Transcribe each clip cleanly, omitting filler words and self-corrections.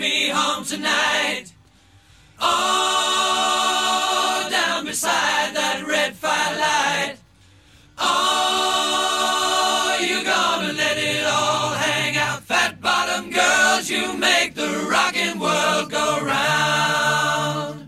me home tonight. Oh, down beside that red firelight. Oh, you're gonna let it all hang out. Fat bottom girls, you make the rockin' world go round.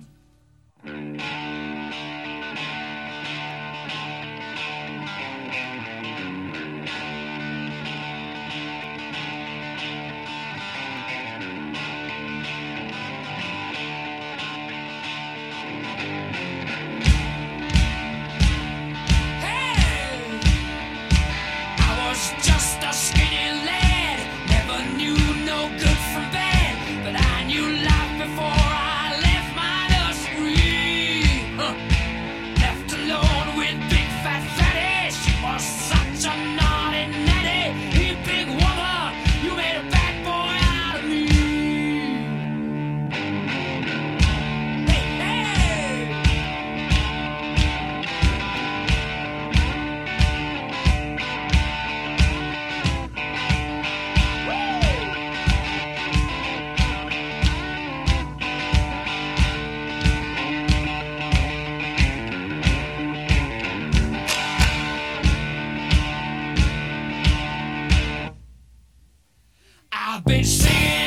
Just a skinny lad, never knew no good from bad, but I knew life before I left my nursery. Left alone with big fat fatty, she was such a naughty natty. You big woman, you made a bad boy out of me. Hey, hey! I've been singing